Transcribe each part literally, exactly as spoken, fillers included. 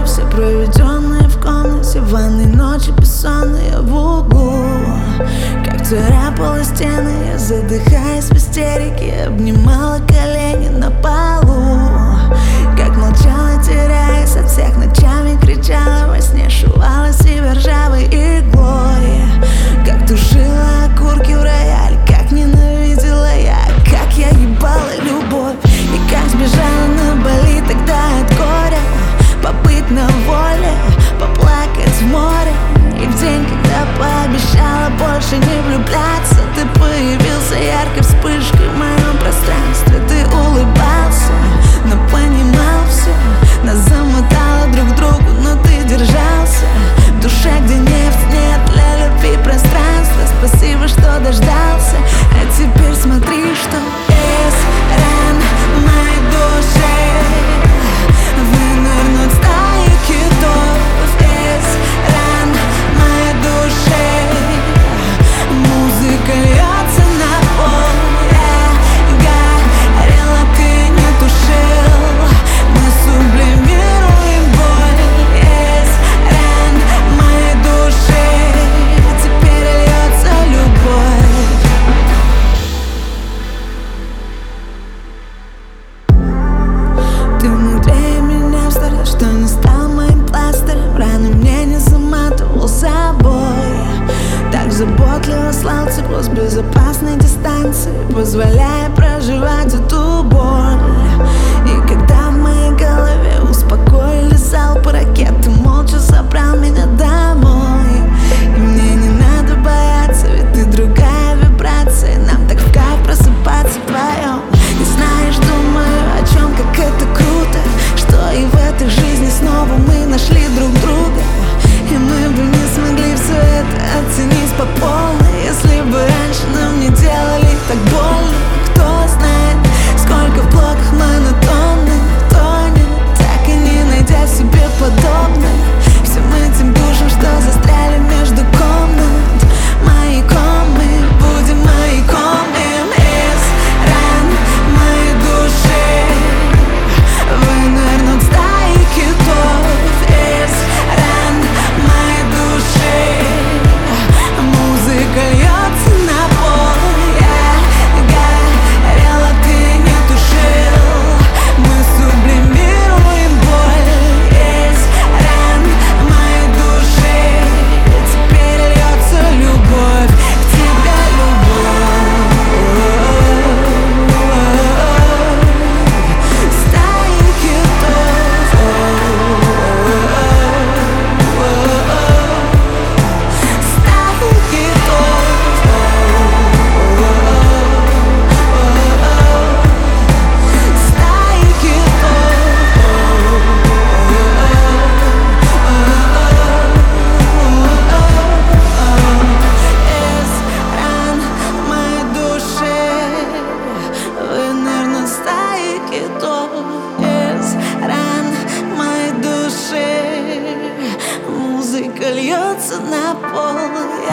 Все проведенные в комнате, в ванной ночи бессонные в углу. Как царапала стены, я, задыхаясь в истерике, обнимала колени на полу. Как молчала, теряясь от всех, ночами кричала, во сне шивала себя ржавой иглой. Как тушила окурки в рояле, как ненавидела я, как я ебала любовь. И как сбежала на Бали тогда от горя, побыть на воле, поплакать в море. И в день, когда пообещала больше не влюбляться, ты появился яркой вспышкой в моем пространстве. Ты улыбался, но понимал все. Нас замотало друг к другу, но ты держался. В душе, где нефть, нет для любви пространства. Спасибо, что дождался. А теперь смотри, что из ран моей души вынырнут стаи китов. Из ран моей души музыка льется на пол. Я горела, ты не тушил. Мы сублимируем боль. Из ран моей души теперь льется любовь. Ты мудрее меня в старе, что не стал моим пластырем. Раны мне не заматывал собой. Так заботливо слал тепло с безопасной дистанции, позволяя проживать эту боль. И когда в моей голове успокоили залпы ракет, ты молча забрал меня домой. И мне не надо бояться, ведь ты другая вибрация. Нам так в кайф просыпаться вдвоем. И знаешь, думаю о чем, как это круто, что и в этой жизни снова мы нашли друг друга. И мы бы не смогли все это оценить по полной, если бы раньше нам не делали так больно. Кто знает, сколько в блоках монотонных тонет, так и не найдя себе подобных. Всем этим душам, что застряли между комнат, маяком мы будем маяком им. Из ран моей души вынырнут стаи китов. Из ран моей души музыка льется на пол. Я горела, ты не тушил. Мы сублимируем боль. Из ран моей души теперь льется любовь. К тебе любовь. Стаи китов. Стаи китов. Стаи Из ран моей души вынырнут стаи китов. Из ран моей души музыка льется на пол.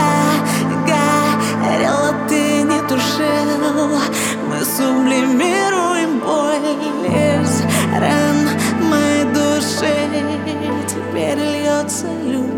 Я горела, ты не тушил. Мы сублимируем боль. Из ран моей души теперь льется любовь.